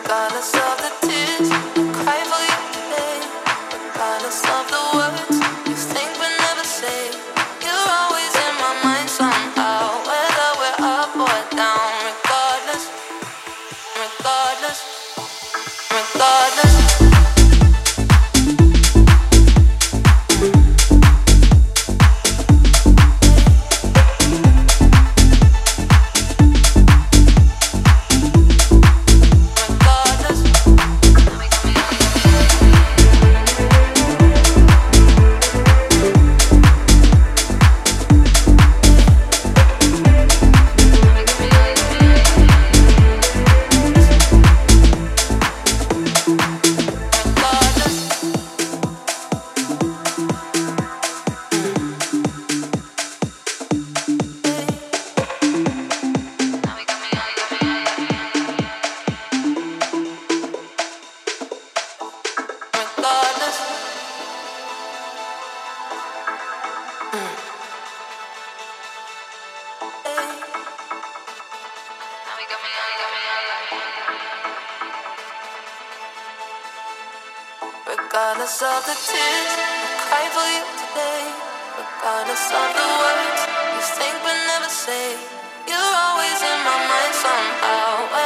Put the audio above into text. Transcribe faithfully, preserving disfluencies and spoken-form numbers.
regardless of the tears I cry for you today, regardless of the words you think but never say. You're always in my mind somehow, whether we're up or down. Regardless, regardless, regardless. Regardless of the tears I cry for you today, regardless of the words you think but never say. You're always in my mind somehow,